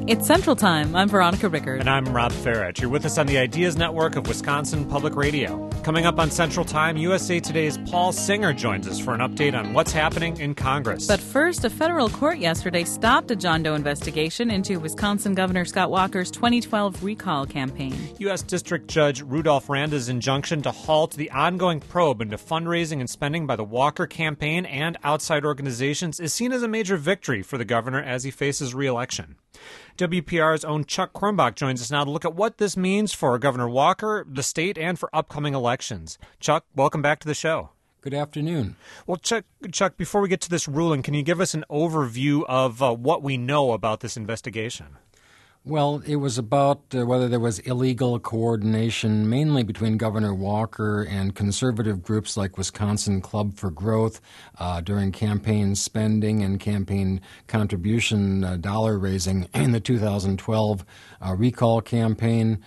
It's Central Time. I'm Veronica Rickard. And I'm Rob Farrett. You're with us on the Ideas Network of Wisconsin Public Radio. Coming up on Central Time, USA Today's Paul Singer joins us for an update on what's happening in Congress. But first, a federal court yesterday stopped a John Doe investigation into Wisconsin Governor Scott Walker's 2012 recall campaign. U.S. District Judge Rudolph Randa's injunction to halt the ongoing probe into fundraising and spending by the Walker campaign and outside organizations is seen as a major victory for the governor as he faces re-election. WPR's own Chuck Quirmbach joins us now to look at what this means for Governor Walker, the state, and for upcoming elections. Chuck, welcome back to the show. Good afternoon. Well, Chuck, before we get to this ruling, can you give us an overview of what we know about this investigation? Well, it was about whether there was illegal coordination, mainly between Governor Walker and conservative groups like Wisconsin Club for Growth during campaign spending and campaign contribution dollar raising in the 2012 recall campaign.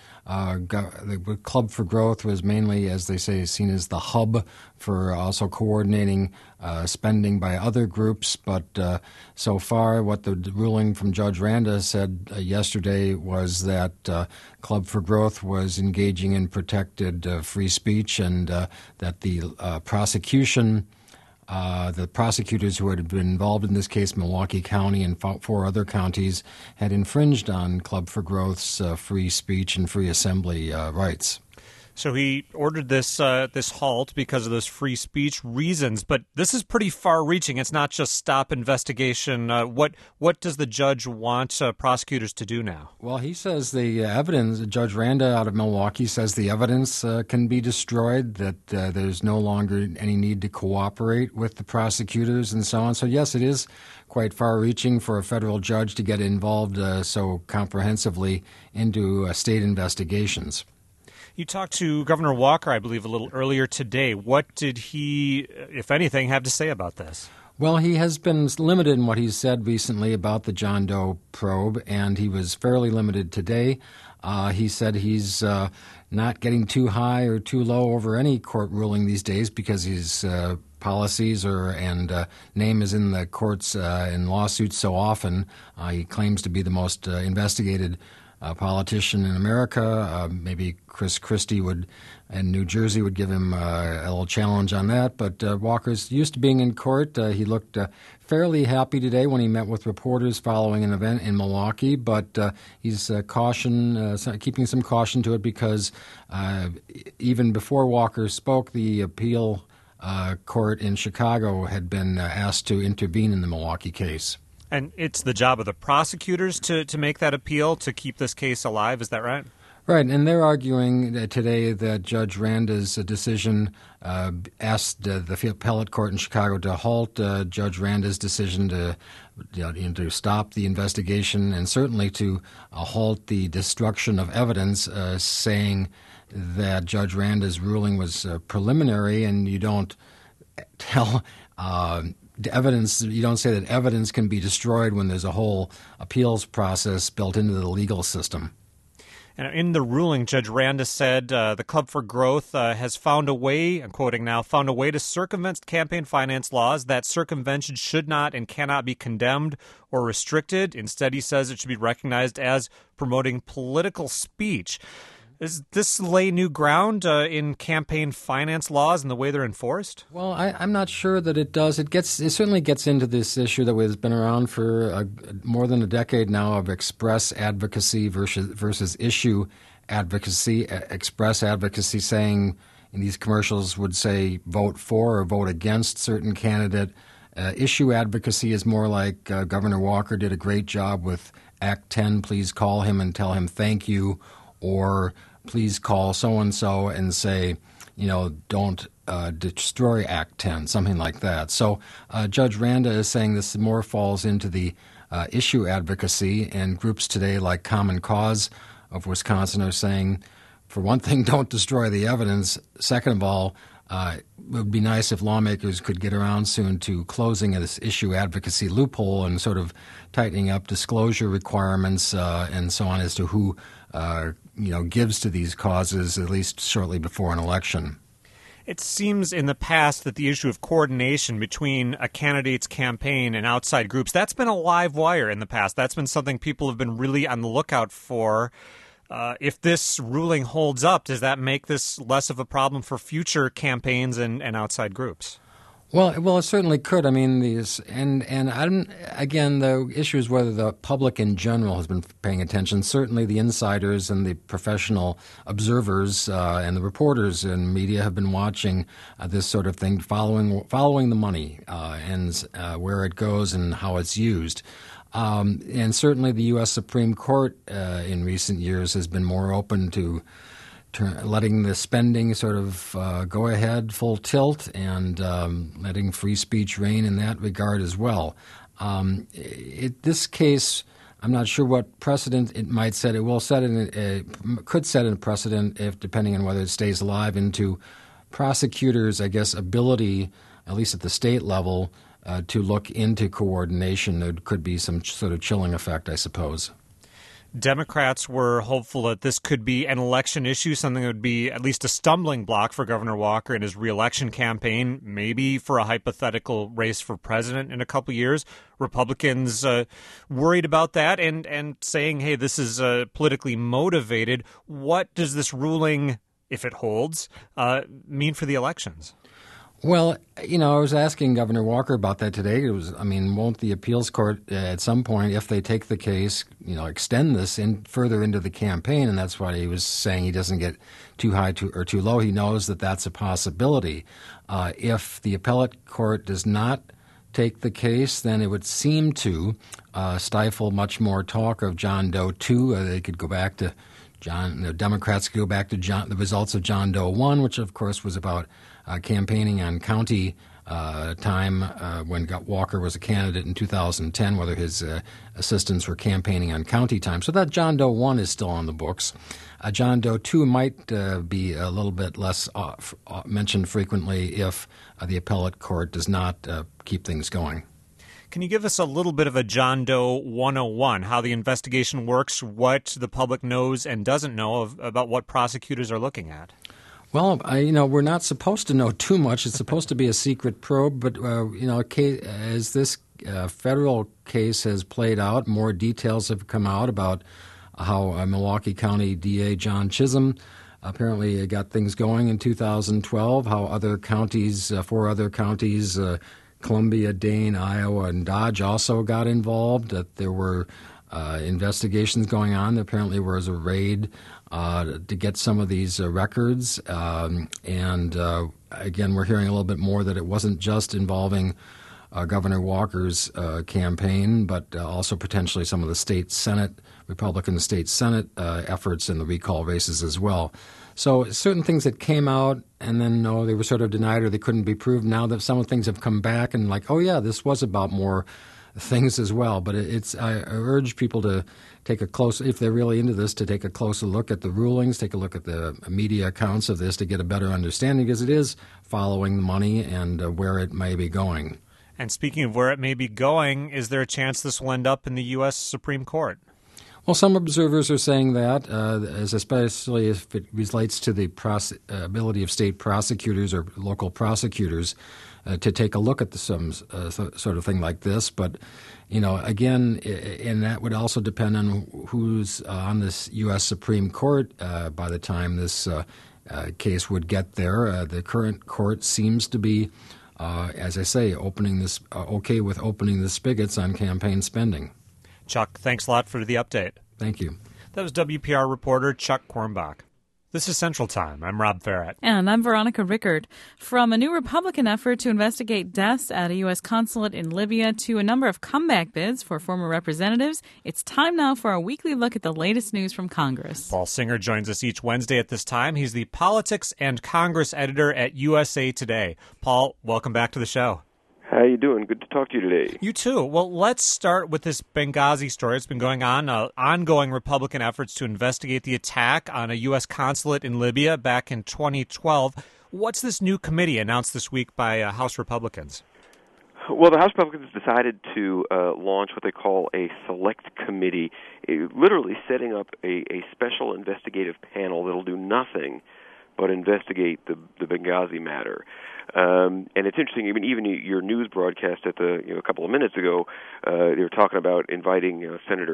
The Club for Growth was mainly, as they say, seen as the hub for also coordinating spending by other groups. But so far, what the ruling from Judge Randa said yesterday was that Club for Growth was engaging in protected free speech and that the prosecution the prosecutors who had been involved in this case, Milwaukee County and 4 other counties, had infringed on Club for Growth's free speech and free assembly rights. So he ordered this halt because of those free speech reasons, but this is pretty far-reaching. It's not just stop investigation. What does the judge want prosecutors to do now? Well, he says the evidence, Judge Randa out of Milwaukee says the evidence can be destroyed, that there's no longer any need to cooperate with the prosecutors and so on. So, yes, it is quite far-reaching for a federal judge to get involved so comprehensively into state investigations. You talked to Governor Walker, I believe, a little earlier today. What did he, if anything, have to say about this? Well, he has been limited in what he's said recently about the John Doe probe, and he was fairly limited today. He said he's not getting too high or too low over any court ruling these days because his policies and name is in the courts in lawsuits so often. He claims to be the most investigated politician in America. Maybe Chris Christie in New Jersey would give him a little challenge on that. But Walker's used to being in court. He looked fairly happy today when he met with reporters following an event in Milwaukee. But he's keeping some caution to it because even before Walker spoke, the appeal court in Chicago had been asked to intervene in the Milwaukee case. And it's the job of the prosecutors to make that appeal, to keep this case alive. Is that right? Right, and they're arguing today that Judge Randa's decision asked the appellate court in Chicago to halt Judge Randa's decision to stop the investigation and certainly to halt the destruction of evidence, saying that Judge Randa's ruling was preliminary and you don't tell evidence. You don't say that evidence can be destroyed when there's a whole appeals process built into the legal system. And in the ruling, Judge Randa said the Club for Growth has found a way, I'm quoting now, found a way to circumvent campaign finance laws. That circumvention should not and cannot be condemned or restricted. Instead, he says it should be recognized as promoting political speech. Does this lay new ground in campaign finance laws and the way they're enforced? Well, I'm not sure that it does. It certainly gets into this issue that has been around for more than a decade now of express advocacy versus issue advocacy. Express advocacy saying in these commercials would say vote for or vote against certain candidate. Issue advocacy is more like Governor Walker did a great job with Act 10. Please call him and tell him thank you, or please call so-and-so and say, don't destroy Act 10, something like that. So Judge Randa is saying this more falls into the issue advocacy, and groups today like Common Cause of Wisconsin are saying, for one thing, don't destroy the evidence. Second of all, it would be nice if lawmakers could get around soon to closing this issue advocacy loophole and sort of tightening up disclosure requirements and so on as to who gives to these causes, at least shortly before an election. It seems in the past that the issue of coordination between a candidate's campaign and outside groups, that's been a live wire in the past. That's been something people have been really on the lookout for. If this ruling holds up, does that make this less of a problem for future campaigns and outside groups? Well, it certainly could. I mean, again, the issue is whether the public in general has been paying attention. Certainly, the insiders and the professional observers and the reporters and media have been watching this sort of thing, following the money and where it goes and how it's used. And certainly, the U.S. Supreme Court in recent years has been more open to letting the spending sort of go ahead full tilt and letting free speech reign in that regard as well. This case, I'm not sure what precedent it might set. It will set could set a precedent, if depending on whether it stays alive, into prosecutors, I guess, ability, at least at the state level, to look into coordination. There could be some sort of chilling effect, I suppose. Democrats were hopeful that this could be an election issue, something that would be at least a stumbling block for Governor Walker in his reelection campaign, maybe for a hypothetical race for president in a couple years. Republicans worried about that and saying, hey, this is politically motivated. What does this ruling, if it holds, mean for the elections? Well, I was asking Governor Walker about that today. Won't the appeals court at some point, if they take the case, extend this further into the campaign? And that's why he was saying he doesn't get too high or too low. He knows that that's a possibility. If the appellate court does not take the case, then it would seem to stifle much more talk of John Doe 2. They could go back to the Democrats could go back to the results of John Doe 1, which, of course, was about campaigning on county time when Walker was a candidate in 2010, whether his assistants were campaigning on county time. So that John Doe 1 is still on the books. John Doe 2 might be a little bit less mentioned frequently if the appellate court does not keep things going. Can you give us a little bit of a John Doe 101, how the investigation works, what the public knows and doesn't know about what prosecutors are looking at? Well, we're not supposed to know too much. It's supposed to be a secret probe, but, as this federal case has played out, more details have come out about how Milwaukee County DA John Chisholm apparently got things going in 2012, how other counties, 4 other counties, Columbia, Dane, Iowa, and Dodge also got involved, that there were investigations going on. There apparently was a raid to get some of these records. Again, we're hearing a little bit more that it wasn't just involving Governor Walker's campaign, but also potentially some of the state Senate, Republican state Senate efforts in the recall races as well. So certain things that came out and then they were sort of denied or they couldn't be proved. Now that some of the things have come back and like, oh yeah, this was about more things as well. But I urge people to take if they're really into this, to take a closer look at the rulings, take a look at the media accounts of this to get a better understanding, because it is following the money and where it may be going. And speaking of where it may be going, is there a chance this will end up in the U.S. Supreme Court? Well, some observers are saying that, especially if it relates to the ability of state prosecutors or local prosecutors to take a look at some sort of thing like this. But, again, and that would also depend on who's on this U.S. Supreme Court by the time this case would get there. The current court seems to be, as I say, okay with opening the spigots on campaign spending. Chuck, thanks a lot for the update. Thank you. That was WPR reporter Chuck Quirmbach. This is Central Time. I'm Rob Farrett. And I'm Veronica Rickard. From a new Republican effort to investigate deaths at a U.S. consulate in Libya to a number of comeback bids for former representatives, it's time now for our weekly look at the latest news from Congress. Paul Singer joins us each Wednesday at this time. He's the Politics and Congress editor at USA Today. Paul, welcome back to the show. How you doing? Good to talk to you today. You too. Well, let's start with this Benghazi story. It's been going on, ongoing Republican efforts to investigate the attack on a U.S. consulate in Libya back in 2012. What's this new committee announced this week by House Republicans? Well, the House Republicans decided to launch what they call a select committee, literally setting up a special investigative panel that'll do nothing but investigate the Benghazi matter. And it's interesting, even your news broadcast at a couple of minutes ago, they were talking about inviting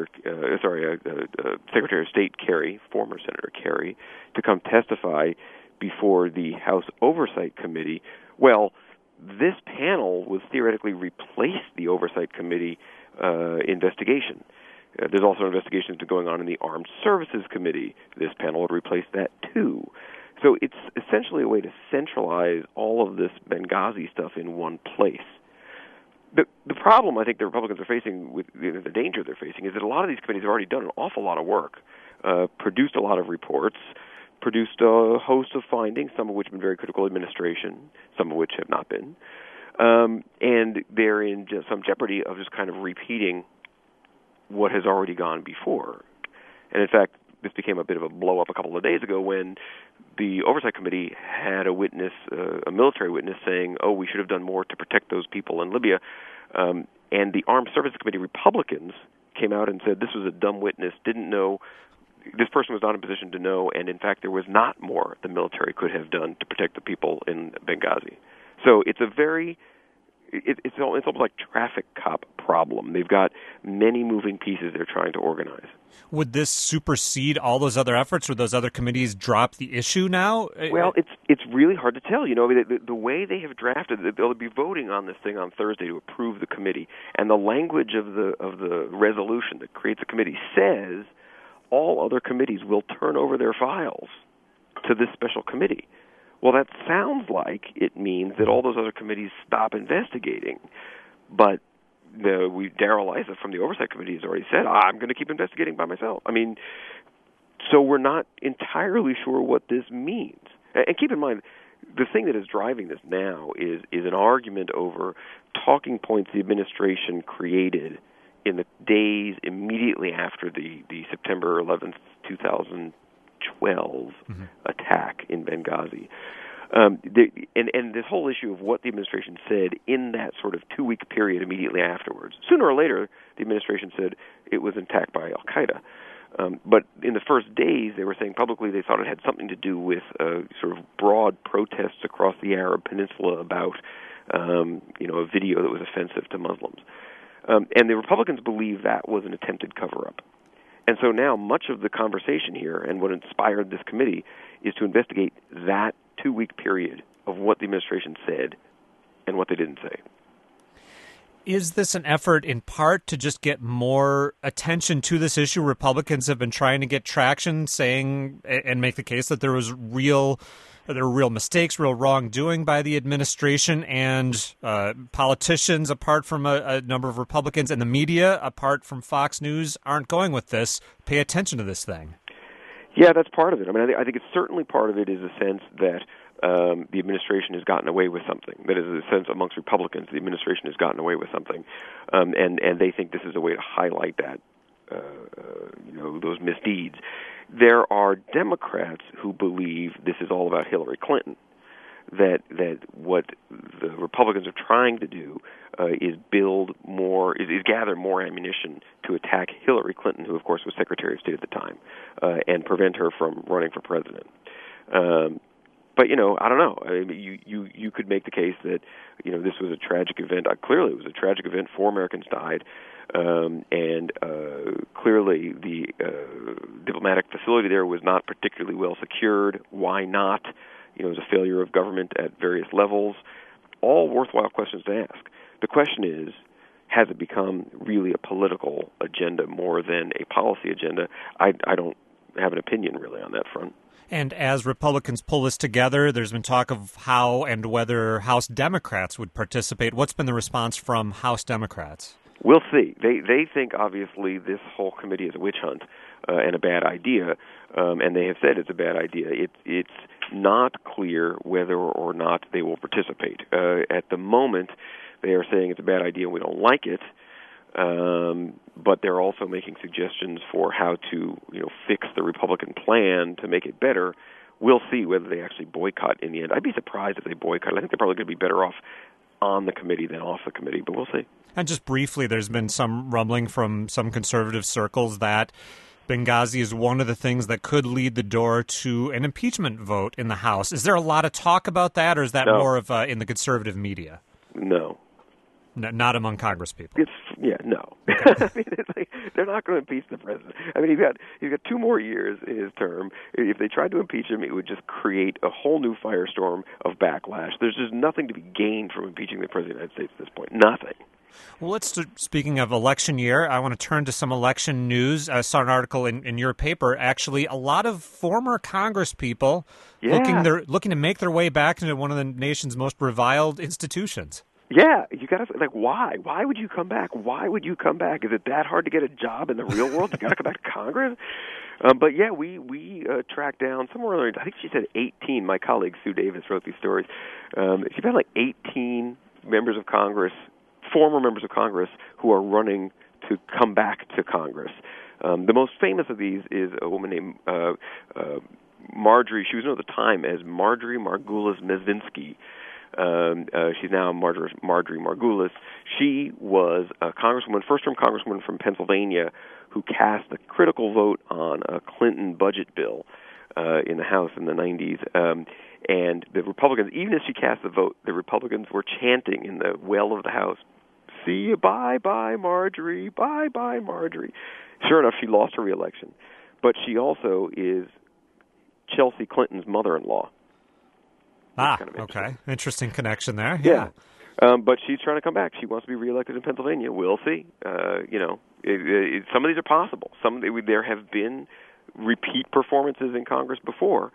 Secretary of State Kerry, former Senator Kerry, to come testify before the House Oversight Committee. Well, this panel would theoretically replace the Oversight Committee investigation. There's also investigations going on in the Armed Services Committee. This panel would replace that too. So it's essentially a way to centralize all of this Benghazi stuff in one place. The problem I think the Republicans are facing, with the danger they're facing, is that a lot of these committees have already done an awful lot of work, produced a lot of reports, produced a host of findings, some of which have been very critical of administration, some of which have not been. And they're in some jeopardy of just kind of repeating what has already gone before. And in fact, this became a bit of a blow-up a couple of days ago when the Oversight Committee had a witness, a military witness, saying, we should have done more to protect those people in Libya. And the Armed Services Committee Republicans came out and said this was a dumb witness, didn't know, this person was not in a position to know, and in fact there was not more the military could have done to protect the people in Benghazi. So it's it's almost like traffic cop problem. They've got many moving pieces they're trying to organize. Would this supersede all those other efforts? Would those other committees drop the issue now? Well, it's really hard to tell. The way they have drafted it, they'll be voting on this thing on Thursday to approve the committee, and the language of the resolution that creates a committee says all other committees will turn over their files to this special committee. Well, that sounds like it means that all those other committees stop investigating. But Darrell Issa from the Oversight Committee has already said, I'm going to keep investigating by myself. So we're not entirely sure what this means. And keep in mind, the thing that is driving this now is an argument over talking points the administration created in the days immediately after the September 11th, 2012 attack in Benghazi. And this whole issue of what the administration said in that sort of 2-week period immediately afterwards. Sooner or later, the administration said it was attacked by Al-Qaeda. But in the first days, they were saying publicly they thought it had something to do with sort of broad protests across the Arab Peninsula about a video that was offensive to Muslims. And the Republicans believe that was an attempted cover-up. And so now much of the conversation here and what inspired this committee is to investigate that 2-week period of what the administration said and what they didn't say. Is this an effort in part to just get more attention to this issue? Republicans have been trying to get traction, saying and make the case that there were real mistakes, real wrongdoing by the administration, and politicians, apart from a number of Republicans, and the media, apart from Fox News, aren't going with this. Pay attention to this thing. Yeah, that's part of it. I think it's certainly part of it is a sense that the administration has gotten away with something. That is a sense amongst Republicans, the administration has gotten away with something, and they think this is a way to highlight that, those misdeeds. There are Democrats who believe this is all about Hillary Clinton, that what the Republicans are trying to do is gather more ammunition to attack Hillary Clinton, who of course was Secretary of State at the time, and prevent her from running for president. But I don't know. You could make the case that this was a tragic event. Clearly, it was a tragic event. 4 Americans died, and clearly the diplomatic facility there was not particularly well secured. Why not? It was a failure of government at various levels. All worthwhile questions to ask. The question is, has it become really a political agenda more than a policy agenda? I don't have an opinion really on that front. And as Republicans pull this together, there's been talk of how and whether House Democrats would participate. What's been the response from House Democrats? We'll see. They think, obviously, this whole committee is a witch hunt and a bad idea, and they have said it's a bad idea. It's not clear whether or not they will participate. At the moment, they are saying it's a bad idea and we don't like it, but they're also making suggestions for how to fix the Republican plan to make it better. We'll see whether they actually boycott in the end. I'd be surprised if they boycott. I think they're probably going to be better off on the committee than off the committee, but we'll see. And just briefly, there's been some rumbling from some conservative circles that Benghazi is one of the things that could lead the door to an impeachment vote in the House. Is there a lot of talk about that, or is that more of in the conservative media? No. Not among Congress people. No. I mean, it's like, they're not going to impeach the president. I mean, he's got 2 more years in his term. If they tried to impeach him, it would just create a whole new firestorm of backlash. There's just nothing to be gained from impeaching the president of the United States at this point. Nothing. Well, speaking of election year, I want to turn to some election news. I saw an article in your paper. Actually, a lot of former Congress people looking to make their way back into one of the nation's most reviled institutions. Yeah, you got to why? Why would you come back? Why would you come back? Is it that hard to get a job in the real world? You got to come back to Congress. But yeah, we tracked down somewhere around, I think she said 18. My colleague Sue Davis wrote these stories. She found 18 members of Congress, former members of Congress, who are running to come back to Congress. The most famous of these is a woman named Marjorie. She was known at the time as Marjorie Margulis-Mezvinsky. She's now Marjorie Margulis. She was a congresswoman, first-term congresswoman from Pennsylvania, who cast a critical vote on a Clinton budget bill in the House in the 90s. And the Republicans, even as she cast the vote, the Republicans were chanting in the well of the House, "See you, bye-bye, Marjorie, bye-bye, Marjorie." Sure enough, she lost her reelection. But she also is Chelsea Clinton's mother-in-law. Kind of okay. Interesting connection there. Yeah. But she's trying to come back. She wants to be reelected in Pennsylvania. We'll see. Some of these are possible. There have been repeat performances in Congress before,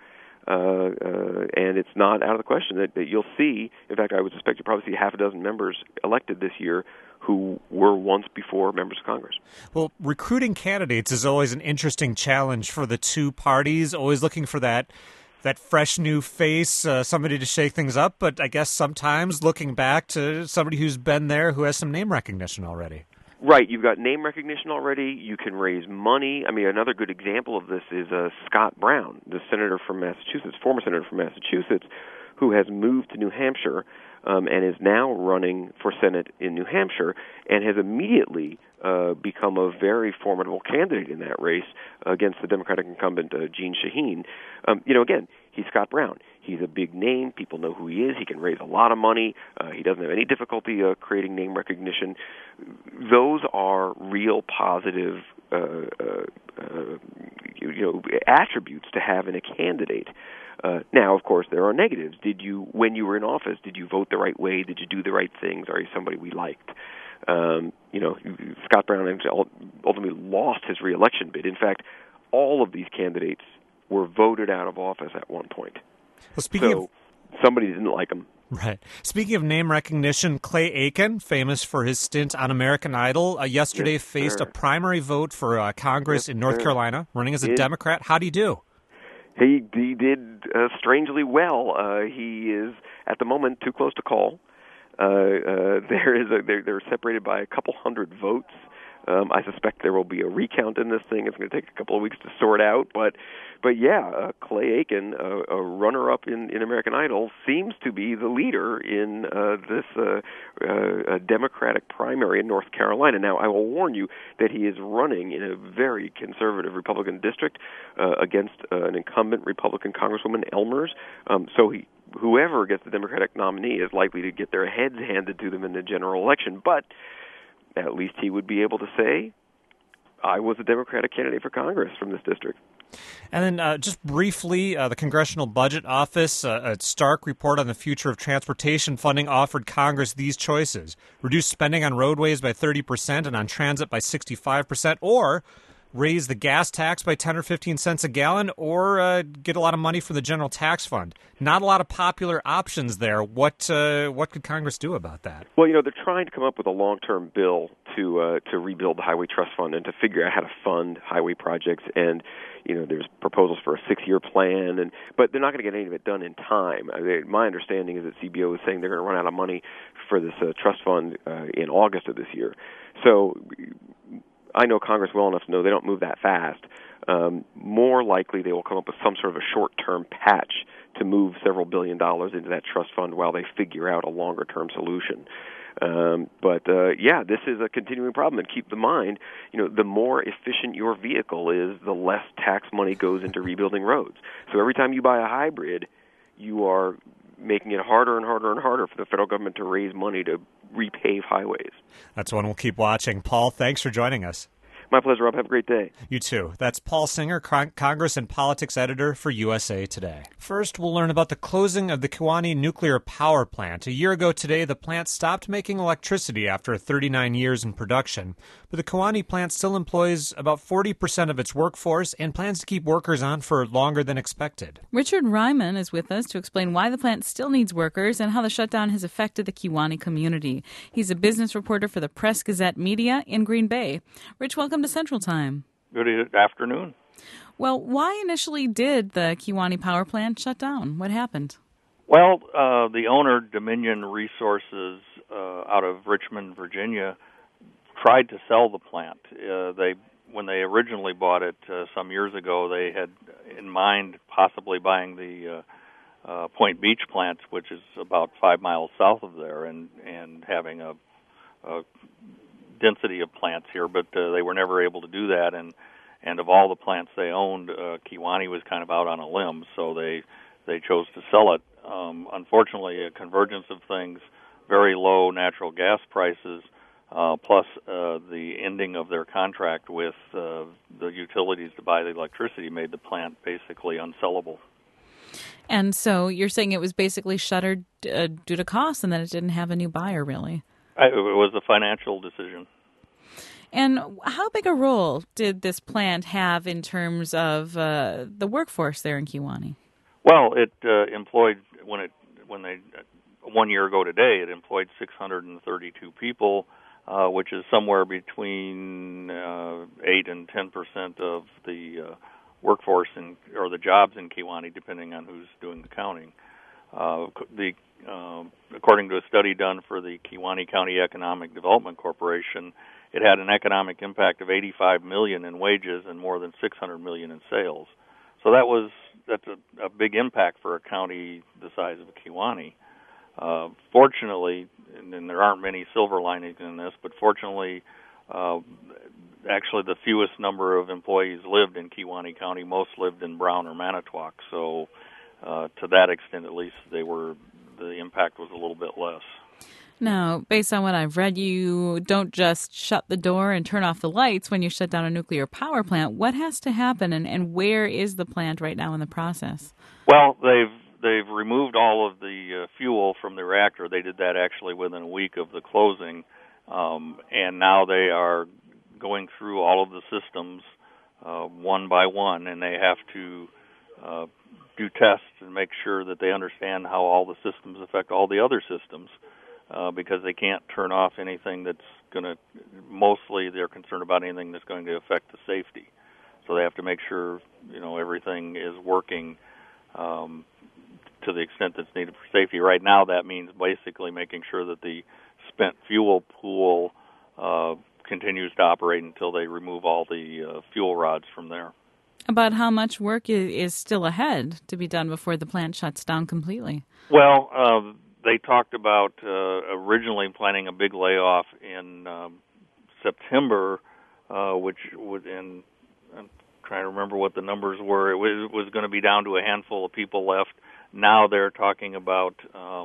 and it's not out of the question that you'll see. In fact, I would suspect you'll probably see half a dozen members elected this year who were once before members of Congress. Well, recruiting candidates is always an interesting challenge for the two parties, always looking for that fresh new face, somebody to shake things up, but I guess sometimes looking back to somebody who's been there, who has some name recognition already. Right, you've got name recognition already, you can raise money. I mean, another good example of this is Scott Brown, the senator from Massachusetts, former senator from Massachusetts, who has moved to New Hampshire and is now running for Senate in New Hampshire and has immediately become a very formidable candidate in that race against the Democratic incumbent, Jeanne Shaheen. Again, he's Scott Brown. He's a big name. People know who he is. He can raise a lot of money. He doesn't have any difficulty creating name recognition. Those are real positive attributes to have in a candidate. Now, of course, there are negatives. When you were in office, did you vote the right way? Did you do the right things? Are you somebody we liked? Scott Brown ultimately lost his reelection bid. In fact, all of these candidates were voted out of office at one point. Well, somebody didn't like him. Right. Speaking of name recognition, Clay Aiken, famous for his stint on American Idol, yesterday faced a primary vote for Congress in North Carolina, running as a Democrat. How'd he do? He did strangely well. He is, at the moment, too close to call. They're separated by a couple hundred votes. I suspect there will be a recount in this thing. It's going to take a couple of weeks to sort out. But Clay Aiken, a runner-up in American Idol, seems to be the leader in this Democratic primary in North Carolina. Now, I will warn you that he is running in a very conservative Republican district against an incumbent Republican Congresswoman, Elmers. Whoever gets the Democratic nominee is likely to get their heads handed to them in the general election. But at least he would be able to say, I was a Democratic candidate for Congress from this district. And then just briefly, the Congressional Budget Office, a stark report on the future of transportation funding offered Congress these choices: reduce spending on roadways by 30% and on transit by 65%, or raise the gas tax by 10 or 15 cents a gallon, or get a lot of money from the general tax fund. Not a lot of popular options there. What could Congress do about that? Well, they're trying to come up with a long-term bill to rebuild the Highway Trust Fund and to figure out how to fund highway projects. And there's proposals for a 6-year plan, but they're not going to get any of it done in time. My understanding is that CBO is saying they're going to run out of money for this trust fund in August of this year. So I know Congress well enough to know they don't move that fast. More likely they will come up with some sort of a short-term patch to move several $billions into that trust fund while they figure out a longer-term solution. Yeah, this is a continuing problem. And keep in mind, the more efficient your vehicle is, the less tax money goes into rebuilding roads. So every time you buy a hybrid, you are making it harder and harder and harder for the federal government to raise money to repave highways. That's one we'll keep watching. Paul, thanks for joining us. My pleasure, Rob. Have a great day. You too. That's Paul Singer, Congress and Politics Editor for USA Today. First, we'll learn about the closing of the Kewaunee Nuclear Power Plant. A year ago today, the plant stopped making electricity after 39 years in production. But the Kewaunee plant still employs about 40% of its workforce and plans to keep workers on for longer than expected. Richard Ryman is with us to explain why the plant still needs workers and how the shutdown has affected the Kewaunee community. He's a business reporter for the Press-Gazette Media in Green Bay. Rich, welcome to Central Time. Good afternoon. Well, why initially did the Kewaunee power plant shut down? What happened? Well, the owner, Dominion Resources, out of Richmond, Virginia, tried to sell the plant. When they originally bought it some years ago, they had in mind possibly buying the Point Beach plant, which is about 5 miles south of there, and having a density of plants here, but they were never able to do that, and of all the plants they owned, Kewaunee was kind of out on a limb, so they chose to sell it. Unfortunately, a convergence of things, very low natural gas prices, plus the ending of their contract with the utilities to buy the electricity made the plant basically unsellable. And so you're saying it was basically shuttered due to costs and that it didn't have a new buyer, really? It was a financial decision. And how big a role did this plant have in terms of the workforce there in Kewaunee? Well, it employed, when 1 year ago today, it employed 632 people, which is somewhere between 8 and 10% of the workforce or the jobs in Kewaunee, depending on who's doing the counting. According to a study done for the Kewaunee County Economic Development Corporation, it had an economic impact of $85 million in wages and more than $600 million in sales. So that's a big impact for a county the size of Kewaunee. Fortunately, and there aren't many silver linings in this, but fortunately, actually the fewest number of employees lived in Kewaunee County. Most lived in Brown or Manitowoc. So to that extent, at least, the impact was a little bit less. Now, based on what I've read, you don't just shut the door and turn off the lights when you shut down a nuclear power plant. What has to happen, and where is the plant right now in the process? Well, they've removed all of the fuel from the reactor. They did that actually within a week of the closing, and now they are going through all of the systems one by one, and they have to do tests and make sure that they understand how all the systems affect all the other systems. Because they can't turn off anything that's going to, mostly they're concerned about anything that's going to affect the safety. So they have to make sure, everything is working to the extent that's needed for safety. Right now, that means basically making sure that the spent fuel pool continues to operate until they remove all the fuel rods from there. About how much work is still ahead to be done before the plant shuts down completely? Well, they talked about originally planning a big layoff in September, which would, I'm trying to remember what the numbers were. It was going to be down to a handful of people left. Now they're talking about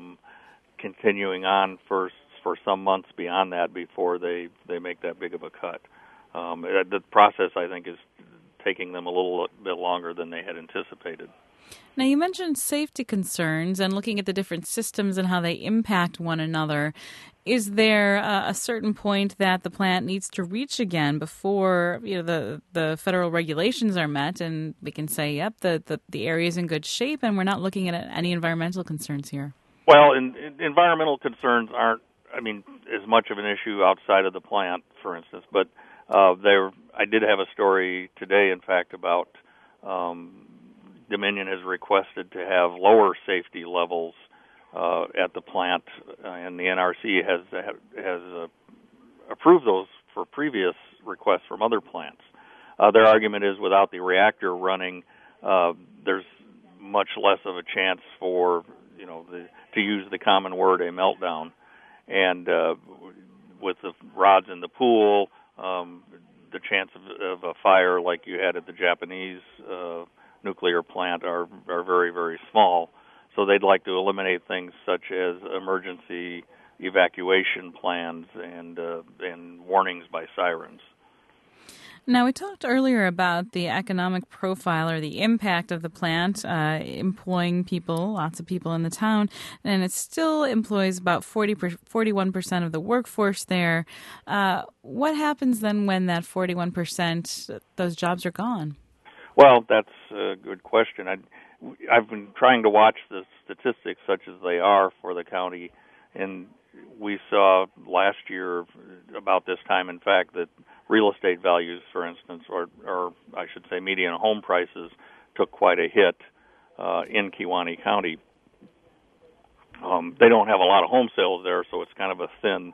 continuing on for some months beyond that before they make that big of a cut. The process, I think, is taking them a little bit longer than they had anticipated. Now, you mentioned safety concerns and looking at the different systems and how they impact one another. Is there a certain point that the plant needs to reach again before the federal regulations are met and we can say, yep, the area is in good shape and we're not looking at any environmental concerns here? Well, environmental concerns aren't, as much of an issue outside of the plant, for instance. But I did have a story today, in fact, about Dominion has requested to have lower safety levels at the plant, and the NRC has approved those for previous requests from other plants. Their argument is without the reactor running, there's much less of a chance for to use the common word, a meltdown. and with the rods in the pool, the chance of a fire like you had at the Japanese nuclear plant are very, very small. So they'd like to eliminate things such as emergency evacuation plans and warnings by sirens. Now, we talked earlier about the economic profile or the impact of the plant employing people, lots of people in the town, and it still employs about 41% of the workforce there. What happens then when that 41%, those jobs are gone? Well, that's a good question. I've been trying to watch the statistics such as they are for the county, and we saw last year about this time, in fact, that real estate values, for instance, or I should say median home prices, took quite a hit in Kewaunee County. They don't have a lot of home sales there, so it's kind of a thin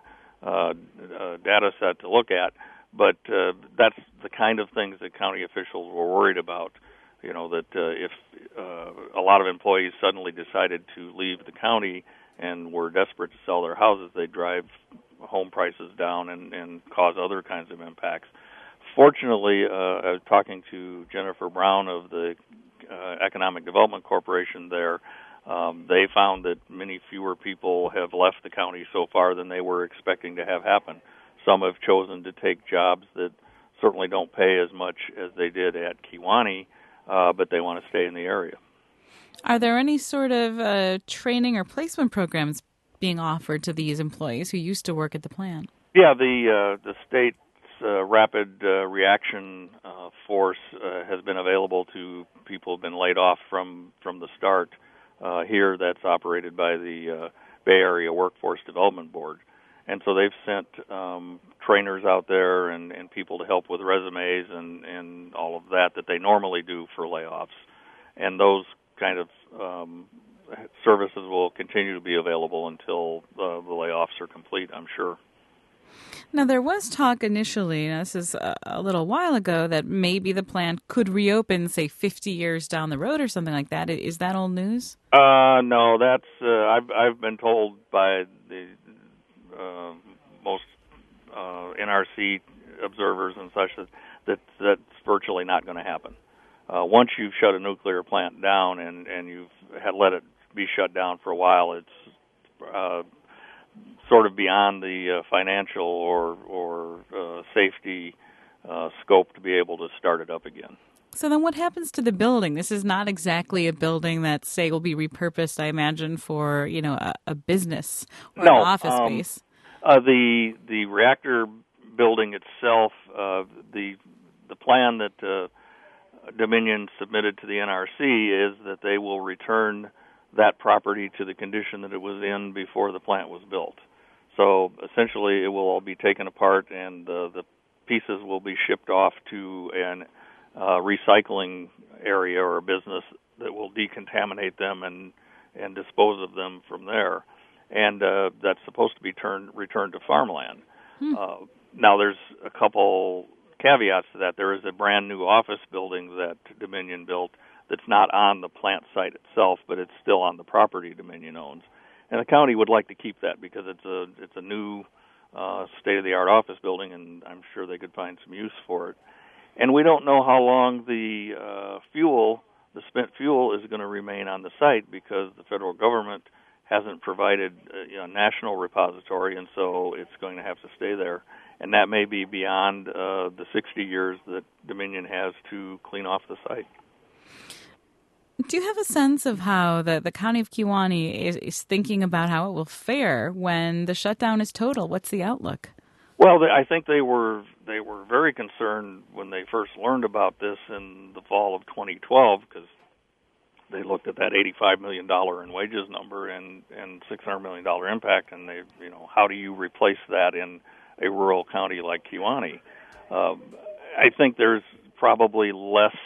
data set to look at, but that's the kind of things that county officials were worried about. You know, that if a lot of employees suddenly decided to leave the county and were desperate to sell their houses, they'd drive home prices down and cause other kinds of impacts. Fortunately, I was talking to Jennifer Brown of the Economic Development Corporation there. They found that many fewer people have left the county so far than they were expecting to have happen. Some have chosen to take jobs that certainly don't pay as much as they did at Kewaunee, but they want to stay in the area. Are there any sort of training or placement programs being offered to these employees who used to work at the plant? Yeah, the state's rapid reaction force has been available to people who have been laid off from the start. Here, that's operated by the Bay Area Workforce Development Board. And so they've sent trainers out there and people to help with resumes and all of that they normally do for layoffs. And those kind of services will continue to be available until the layoffs are complete, I'm sure. Now, there was talk initially, and this is a little while ago, that maybe the plant could reopen, say, 50 years down the road or something like that. Is that old news? No, that's I've been told by the most NRC observers and such that that's virtually not going to happen. Once you've shut a nuclear plant down and you've let it be shut down for a while, it's sort of beyond the financial or safety scope to be able to start it up again. So then what happens to the building? This is not exactly a building that, say, will be repurposed, I imagine, for, a business or an office space. The reactor building itself, the plan that Dominion submitted to the NRC is that they will return that property to the condition that it was in before the plant was built. So essentially it will all be taken apart and the pieces will be shipped off to an recycling area or a business that will decontaminate them and dispose of them from there. And that's supposed to be returned to farmland. Now there's a couple caveats to that. There is a brand new office building that Dominion built that's not on the plant site itself, but it's still on the property Dominion owns. And the county would like to keep that because it's a new state-of-the-art office building, and I'm sure they could find some use for it. And we don't know how long the spent fuel, is going to remain on the site because the federal government hasn't provided a national repository, and so it's going to have to stay there. And that may be beyond the 60 years that Dominion has to clean off the site. Do you have a sense of how the county of Kewaunee is thinking about how it will fare when the shutdown is total? What's the outlook? Well, I think they were very concerned when they first learned about this in the fall of 2012 because they looked at that $85 million in wages number and $600 million impact, and they, how do you replace that in a rural county like Kewaunee? I think there's probably less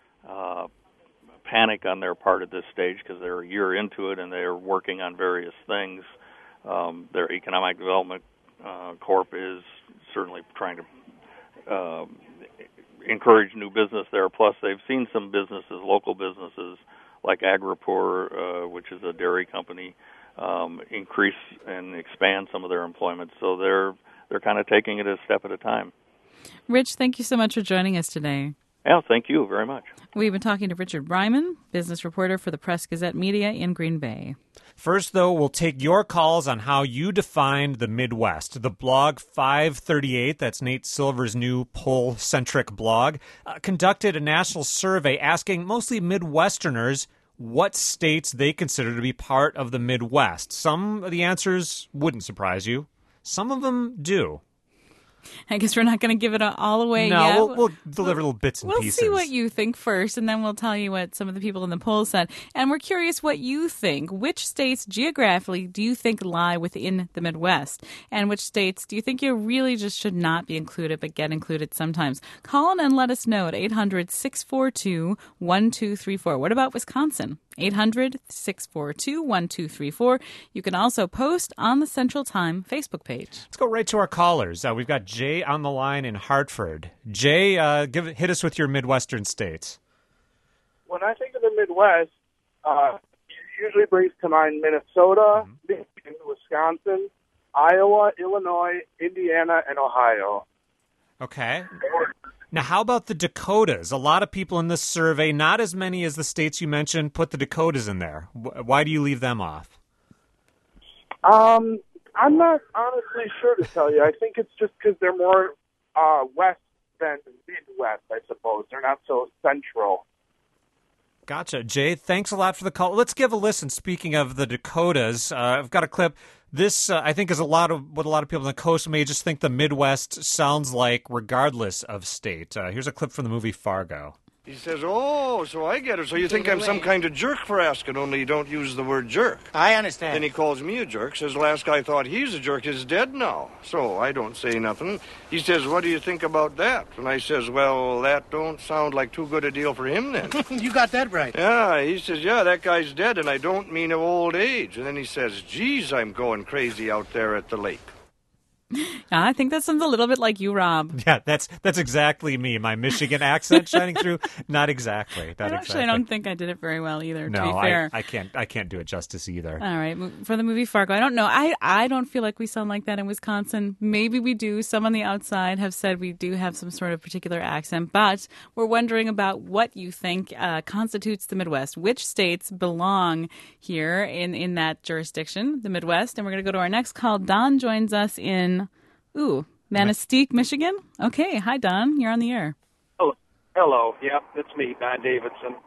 panic on their part at this stage because they're a year into it and they're working on various things. Their Economic Development Corp is certainly trying to encourage new business there. Plus, they've seen some businesses, local businesses like Agripur, which is a dairy company, increase and expand some of their employment. So they're kind of taking it a step at a time. Rich, thank you so much for joining us today. Yeah, thank you very much. We've been talking to Richard Bryman, business reporter for the Press-Gazette Media in Green Bay. First, though, we'll take your calls on how you defined the Midwest. The blog 538, that's Nate Silver's new poll-centric blog, conducted a national survey asking mostly Midwesterners what states they consider to be part of the Midwest. Some of the answers wouldn't surprise you. Some of them do. I guess we're not going to give it all away yet. No, we'll deliver little bits and pieces. We'll see what you think first, and then we'll tell you what some of the people in the poll said. And we're curious what you think. Which states geographically do you think lie within the Midwest? And which states do you think you really just should not be included but get included sometimes? Call in and let us know at 800-642-1234. What about Wisconsin? 800-642-1234. You can also post on the Central Time Facebook page. Let's go right to our callers. We've got Jay on the line in Hartford. Jay, hit us with your Midwestern states. When I think of the Midwest, it usually brings to mind Minnesota, Michigan, Wisconsin, Iowa, Illinois, Indiana, and Ohio. Okay. Now, how about the Dakotas? A lot of people in this survey, not as many as the states you mentioned, put the Dakotas in there. Why do you leave them off? I'm not honestly sure to tell you. I think it's just because they're more west than Midwest, I suppose. They're not so central. Gotcha. Jay, thanks a lot for the call. Let's give a listen. Speaking of the Dakotas, I've got a clip. This, I think, is a lot of what a lot of people on the coast may just think the Midwest sounds like regardless of state. Here's a clip from the movie Fargo. He says, oh, so I get it. So you think I'm some kind of jerk for asking, only you don't use the word jerk. I understand. Then he calls me a jerk, says the last guy thought he's a jerk is dead now. So I don't say nothing. He says, what do you think about that? And I says, well, that don't sound like too good a deal for him then. You got that right. Yeah, he says, yeah, that guy's dead, and I don't mean of old age. And then he says, geez, I'm going crazy out there at the lake. I think that sounds a little bit like you, Rob. Yeah, that's exactly me. My Michigan accent shining through. Not exactly. I don't think I did it very well either. No, to be fair, I can't do it justice either. All right, for the movie Fargo, I don't know. I don't feel like we sound like that in Wisconsin. Maybe we do. Some on the outside have said we do have some sort of particular accent, but we're wondering about what you think constitutes the Midwest. Which states belong here in that jurisdiction, the Midwest? And we're going to go to our next call. Don joins us in Manistee, Michigan. Okay. Hi, Don. You're on the air. Oh, hello. Yep, it's me, Don Davidson.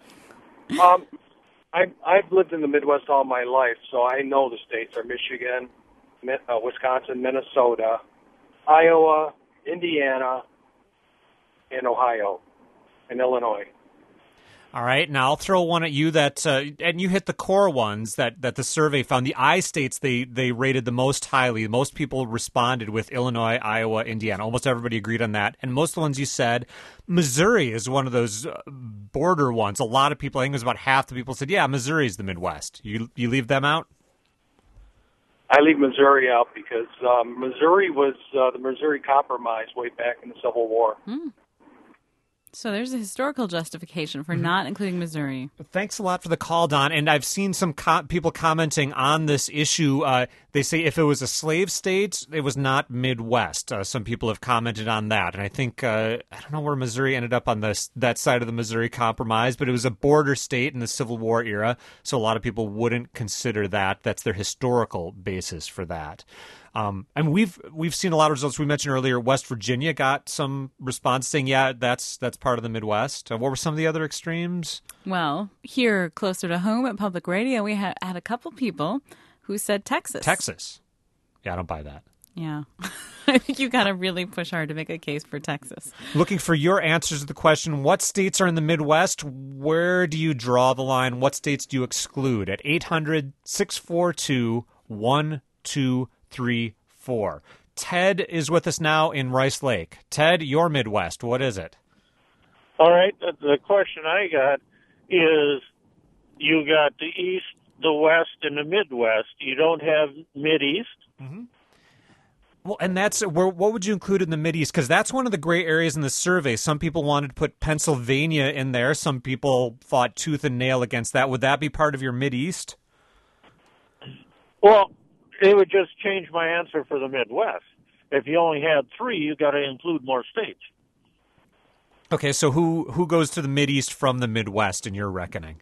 I've lived in the Midwest all my life, so I know the states are Michigan, Wisconsin, Minnesota, Iowa, Indiana, and Ohio, and Illinois. All right, now I'll throw one at you that, and you hit the core ones that the survey found. The I states they rated the most highly. Most people responded with Illinois, Iowa, Indiana. Almost everybody agreed on that. And most of the ones you said, Missouri is one of those border ones. A lot of people, I think it was about half the people said, yeah, Missouri is the Midwest. You leave them out? I leave Missouri out because Missouri was the Missouri Compromise way back in the Civil War. So there's a historical justification for not including Missouri. Thanks a lot for the call, Don. And I've seen some people commenting on this issue. They say if it was a slave state, it was not Midwest. Some people have commented on that. And I think, I don't know where Missouri ended up on that side of the Missouri Compromise, but it was a border state in the Civil War era. So a lot of people wouldn't consider that. That's their historical basis for that. And we've seen a lot of results. We mentioned earlier, West Virginia got some response saying, yeah, that's part of the Midwest. What were some of the other extremes? Well, here closer to home at Public Radio, we had a couple people who said Texas. Texas. Yeah, I don't buy that. Yeah. I think you got to really push hard to make a case for Texas. Looking for your answers to the question, what states are in the Midwest? Where do you draw the line? What states do you exclude? At 800-642-1234. Ted is with us now in Rice Lake. Ted, your Midwest, what is it? All right. The question I got is you got the East, the West, and the Midwest. You don't have Mideast. Mm-hmm. Well, and that's what would you include in the Mideast? Because that's one of the gray areas in the survey. Some people wanted to put Pennsylvania in there. Some people fought tooth and nail against that. Would that be part of your Mideast? Well, it would just change my answer for the Midwest. If you only had 3, you got to include more states. Okay, so who goes to the Mideast from the Midwest in your reckoning?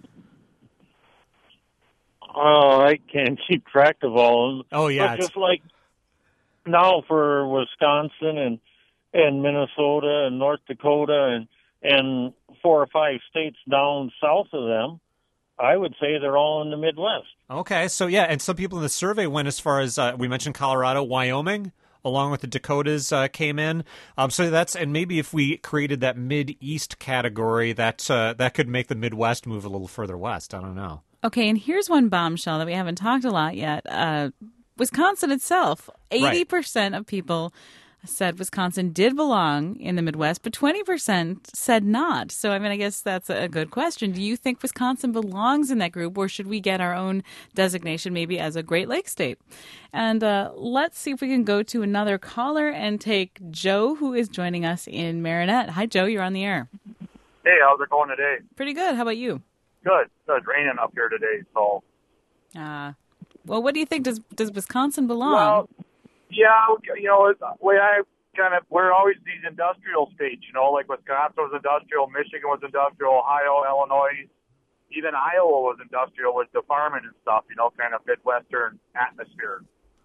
Oh, I can't keep track of all of them. Oh, yeah. But just like now for Wisconsin and Minnesota and North Dakota and 4 or 5 states down south of them, I would say they're all in the Midwest. Okay, so yeah, and some people in the survey went as far as, we mentioned Colorado, Wyoming, along with the Dakotas came in. And maybe if we created that Mid-East category, that could make the Midwest move a little further west. I don't know. Okay, and here's one bombshell that we haven't talked a lot yet. Wisconsin itself, 80% of people said Wisconsin did belong in the Midwest, but 20% said not. So, I mean, I guess that's a good question. Do you think Wisconsin belongs in that group, or should we get our own designation maybe as a Great Lakes state? And let's see if we can go to another caller and take Joe, who is joining us in Marinette. Hi, Joe. You're on the air. Hey, how's it going today? Pretty good. How about you? Good. It's raining up here today, so. Well, what do you think? Does Wisconsin belong? Well, yeah, we're always these industrial states, like Wisconsin was industrial, Michigan was industrial, Ohio, Illinois, even Iowa was industrial with the farming and stuff, kind of Midwestern atmosphere.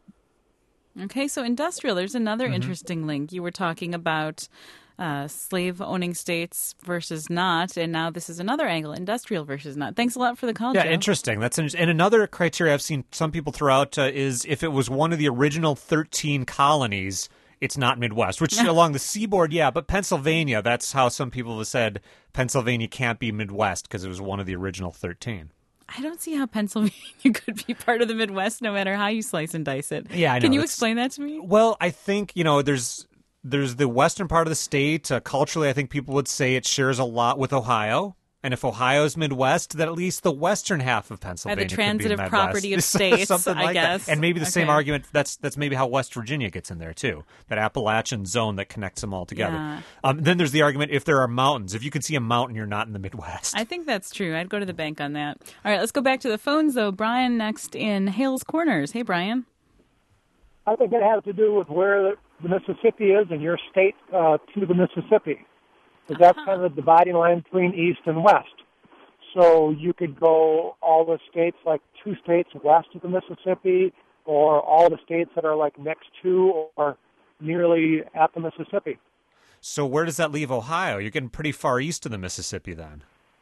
Okay, so industrial, there's another interesting link. You were talking about slave-owning states versus not, and now this is another angle, industrial versus not. Thanks a lot for the call, Yeah, Joe. interesting. And another criteria I've seen some people throw out is if it was one of the original 13 colonies, it's not Midwest, which along the seaboard, yeah, but Pennsylvania, that's how some people have said Pennsylvania can't be Midwest because it was one of the original 13. I don't see how Pennsylvania could be part of the Midwest no matter how you slice and dice it. Yeah, I know. Can you explain that to me? Well, I think, there's the western part of the state. Culturally, I think people would say it shares a lot with Ohio. And if Ohio's Midwest, then at least the western half of Pennsylvania the transitive could be property of states, something like I guess. That. And maybe the same argument, that's maybe how West Virginia gets in there, too. That Appalachian zone that connects them all together. Yeah. Then there's the argument, if there are mountains. If you can see a mountain, you're not in the Midwest. I think that's true. I'd go to the bank on that. All right, let's go back to the phones, though. Brian next in Hales Corners. Hey, Brian. I think it has to do with where the Mississippi is and your state to the Mississippi. Because that's kind of the dividing line between East and West. So you could go all the states, like 2 states west of the Mississippi, or all the states that are like next to or nearly at the Mississippi. So where does that leave Ohio? You're getting pretty far east of the Mississippi then.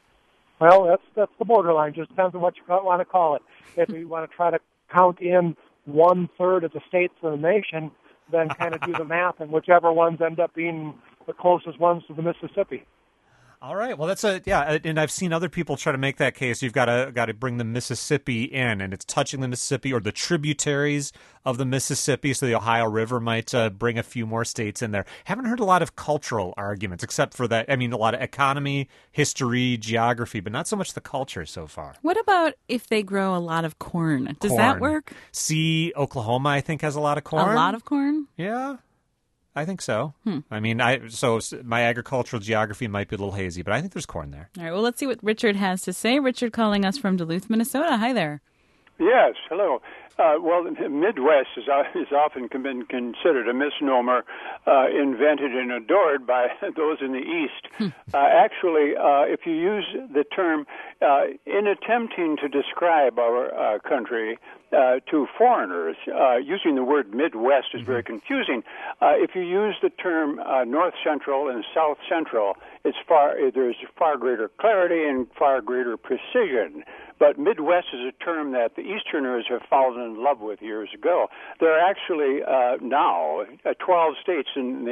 Well, that's the borderline. Just depends on what you want to call it. If you want to try to count in 1/3 of the states of the nation, then kind of do the math, and whichever ones end up being the closest ones to the Mississippi. All right. Well, and I've seen other people try to make that case. You've got to bring the Mississippi in, and it's touching the Mississippi or the tributaries of the Mississippi. So the Ohio River might bring a few more states in there. Haven't heard a lot of cultural arguments, except for that. I mean, a lot of economy, history, geography, but not so much the culture so far. What about if they grow a lot of corn? Does that work? See, Oklahoma, I think, has a lot of corn. A lot of corn? Yeah. I think so. I mean, so my agricultural geography might be a little hazy, but I think there's corn there. All right. Well, let's see what Richard has to say. Richard calling us from Duluth, Minnesota. Hi there. Yes, hello. Well, the Midwest is often been considered a misnomer, invented and adored by those in the East. Actually, if you use the term in attempting to describe our country to foreigners, using the word Midwest is very confusing. If you use the term North Central and South Central, there's far greater clarity and far greater precision. But Midwest is a term that the Easterners have fallen in love with years ago. There are actually now 12 states in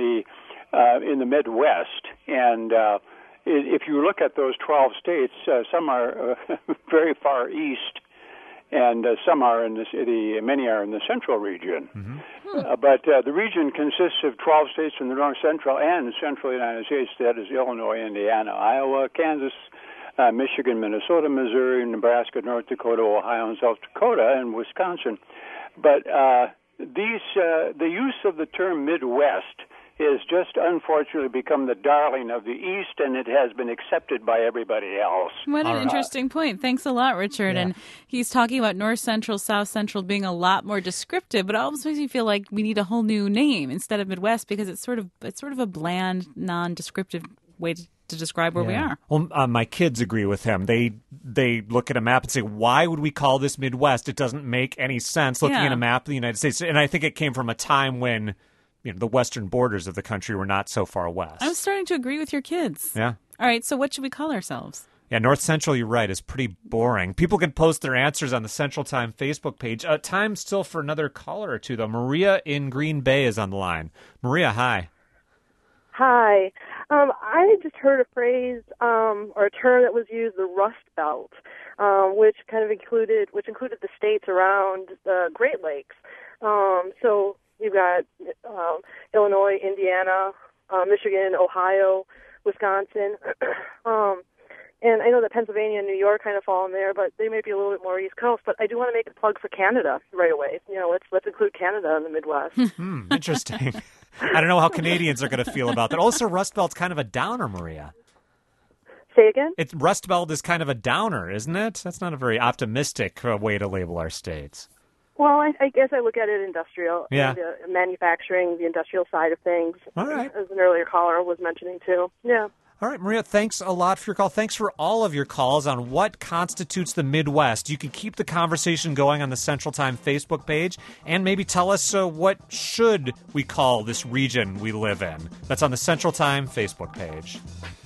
the Midwest, and if you look at those 12 states, some are very far east, and some are many are in the central region. But the region consists of 12 states in the north central and central United States. That is Illinois, Indiana, Iowa, Kansas, Michigan, Minnesota, Missouri, Nebraska, North Dakota, Ohio, and South Dakota, and Wisconsin. But the use of the term Midwest has just unfortunately become the darling of the East, and it has been accepted by everybody else. What an interesting point. Thanks a lot, Richard. Yeah. And he's talking about North Central, South Central being a lot more descriptive, but it almost makes me feel like we need a whole new name instead of Midwest, because it's sort of a bland, non-descriptive way to describe where we are. Well, my kids agree with him. They look at a map and say, why would we call this Midwest? It doesn't make any sense looking at a map of the United States. And I think it came from a time when the western borders of the country were not so far west. I'm starting to agree with your kids. Yeah. All right, so what should we call ourselves? Yeah, North Central, you're right, is pretty boring. People can post their answers on the Central Time Facebook page. Time still for another caller or two, though. Maria in Green Bay is on the line. Maria, hi. Hi. I just heard a phrase or a term that was used, the Rust Belt, which included the states around the Great Lakes. So you've got Illinois, Indiana, Michigan, Ohio, Wisconsin. And I know that Pennsylvania and New York kind of fall in there, but they may be a little bit more East Coast. But I do want to make a plug for Canada right away. Let's include Canada in the Midwest. Interesting. I don't know how Canadians are going to feel about that. Also, Rust Belt's kind of a downer, Maria. Say again? Rust Belt is kind of a downer, isn't it? That's not a very optimistic way to label our states. Well, I guess I look at it industrial, manufacturing, the industrial side of things. All right. As an earlier caller was mentioning too. Yeah. All right, Maria, thanks a lot for your call. Thanks for all of your calls on what constitutes the Midwest. You can keep the conversation going on the Central Time Facebook page, and maybe tell us what should we call this region we live in. That's on the Central Time Facebook page.